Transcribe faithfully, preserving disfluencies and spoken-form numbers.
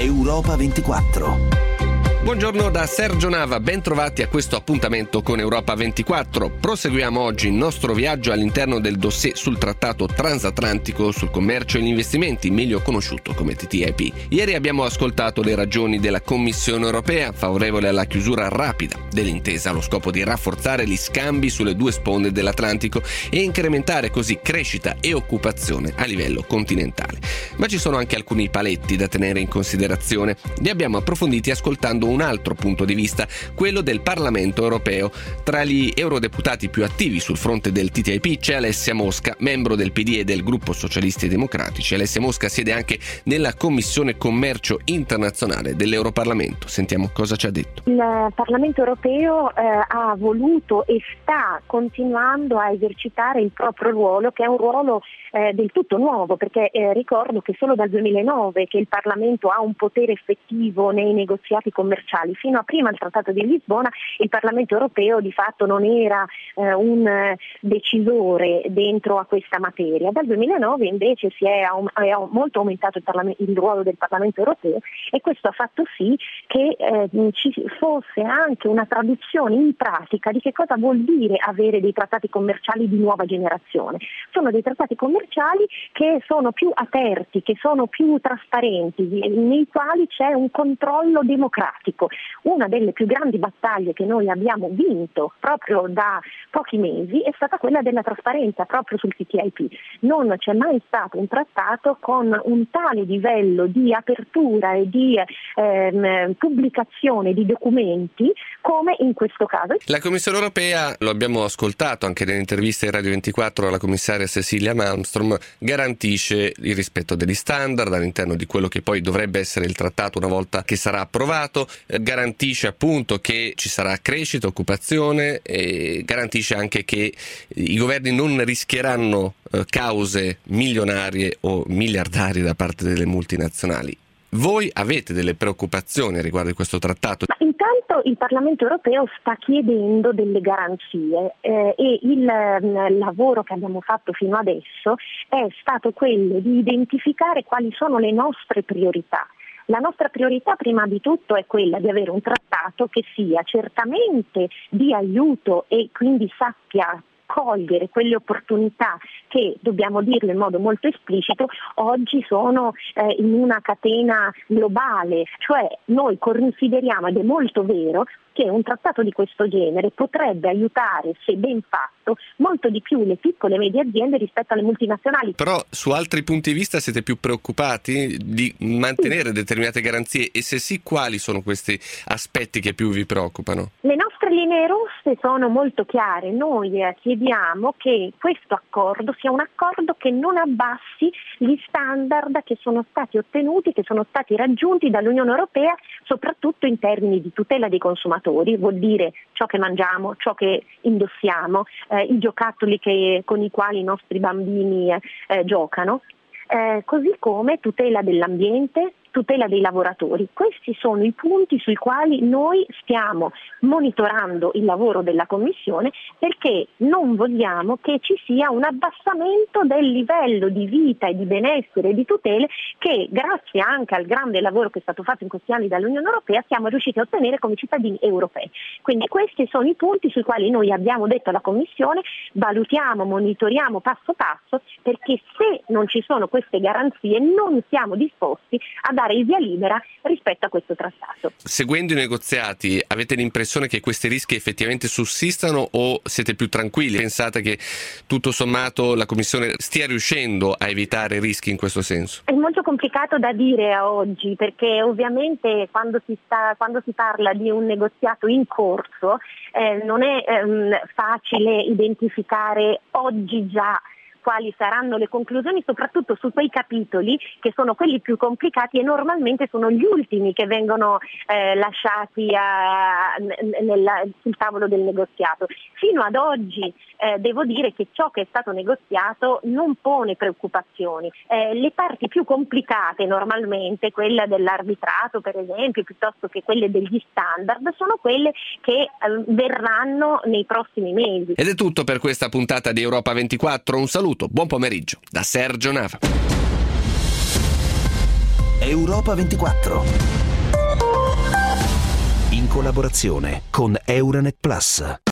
Europa ventiquattro. Buongiorno da Sergio Nava, ben trovati a questo appuntamento con Europa ventiquattro. Proseguiamo oggi il nostro viaggio all'interno del dossier sul trattato transatlantico sul commercio e gli investimenti, meglio conosciuto come T T I P. Ieri abbiamo ascoltato le ragioni della Commissione europea favorevole alla chiusura rapida dell'intesa allo scopo di rafforzare gli scambi sulle due sponde dell'Atlantico e incrementare così crescita e occupazione a livello continentale. Ma ci sono anche alcuni paletti da tenere in considerazione. Li abbiamo approfonditi ascoltando un un altro punto di vista, quello del Parlamento europeo. Tra gli eurodeputati più attivi sul fronte del T T I P c'è Alessia Mosca, membro del P D e del gruppo Socialisti e Democratici. Alessia Mosca siede anche nella Commissione Commercio Internazionale dell'Europarlamento. Sentiamo cosa ci ha detto. Il Parlamento europeo eh, ha voluto e sta continuando a esercitare il proprio ruolo, che è un ruolo eh, del tutto nuovo, perché eh, ricordo che solo dal duemilanove che il Parlamento ha un potere effettivo nei negoziati commerciali. Fino a prima del Trattato di Lisbona il Parlamento europeo di fatto non era eh, un eh, decisore dentro a questa materia. Dal duemilanove invece si è, aum- è molto aumentato il, Parlament- il ruolo del Parlamento europeo e questo ha fatto sì che eh, ci fosse anche una traduzione in pratica di che cosa vuol dire avere dei trattati commerciali di nuova generazione. Sono dei trattati commerciali che sono più aperti, che sono più trasparenti, nei quali c'è un controllo democratico. Una delle più grandi battaglie che noi abbiamo vinto proprio da pochi mesi è stata quella della trasparenza proprio sul T T I P. Non c'è mai stato un trattato con un tale livello di apertura e di ehm, pubblicazione di documenti come in questo caso. La Commissione europea, lo abbiamo ascoltato anche nelle interviste di Radio ventiquattro alla commissaria Cecilia Malmström, garantisce il rispetto degli standard all'interno di quello che poi dovrebbe essere il trattato una volta che sarà approvato. Garantisce appunto che ci sarà crescita, occupazione e garantisce anche che i governi non rischieranno eh, cause milionarie o miliardarie da parte delle multinazionali. Voi avete delle preoccupazioni riguardo di questo trattato? Ma intanto il Parlamento europeo sta chiedendo delle garanzie eh, e il eh, lavoro che abbiamo fatto fino adesso è stato quello di identificare quali sono le nostre priorità. La nostra priorità prima di tutto è quella di avere un trattato che sia certamente di aiuto e quindi sappia cogliere quelle opportunità che, dobbiamo dirlo in modo molto esplicito, oggi sono eh, in una catena globale, cioè noi consideriamo, ed è molto vero, che un trattato di questo genere potrebbe aiutare, se ben fatto, molto di più le piccole e medie aziende rispetto alle multinazionali. Però su altri punti di vista siete più preoccupati di mantenere sì. determinate garanzie e se sì, quali sono questi aspetti che più vi preoccupano? Le nostre linee rosse sono molto chiare. Noi eh, chiediamo che questo accordo sia un accordo che non abbassi gli standard che sono stati ottenuti, che sono stati raggiunti dall'Unione Europea, soprattutto in termini di tutela dei consumatori. Vuol dire ciò che mangiamo, ciò che indossiamo, eh, i giocattoli che, con i quali i nostri bambini eh, giocano, eh, così come tutela dell'ambiente, tutela dei lavoratori. Questi sono i punti sui quali noi stiamo monitorando il lavoro della Commissione, perché non vogliamo che ci sia un abbassamento del livello di vita e di benessere e di tutele che, grazie anche al grande lavoro che è stato fatto in questi anni dall'Unione Europea, siamo riusciti a ottenere come cittadini europei. Quindi questi sono i punti sui quali noi abbiamo detto alla Commissione: valutiamo, monitoriamo passo passo, perché se non ci sono queste garanzie non siamo disposti a dare il via libera rispetto a questo trattato. Seguendo i negoziati, avete l'impressione che questi rischi effettivamente sussistano o siete più tranquilli? Pensate che tutto sommato la Commissione stia riuscendo a evitare rischi in questo senso? È molto complicato da dire a oggi, perché ovviamente quando si sta, quando si parla di un negoziato in corso eh, non è ehm, facile identificare oggi già quali saranno le conclusioni, soprattutto su quei capitoli che sono quelli più complicati e normalmente sono gli ultimi che vengono eh, lasciati a, nel, sul tavolo del negoziato. Fino ad oggi eh, devo dire che ciò che è stato negoziato non pone preoccupazioni. Eh, le parti più complicate normalmente, quella dell'arbitrato per esempio, piuttosto che quelle degli standard, sono quelle che eh, verranno nei prossimi mesi. Ed è tutto per questa puntata di Europa ventiquattro. Un saluto, buon pomeriggio da Sergio Nava. Europa ventiquattro. In collaborazione con Euronet Plus.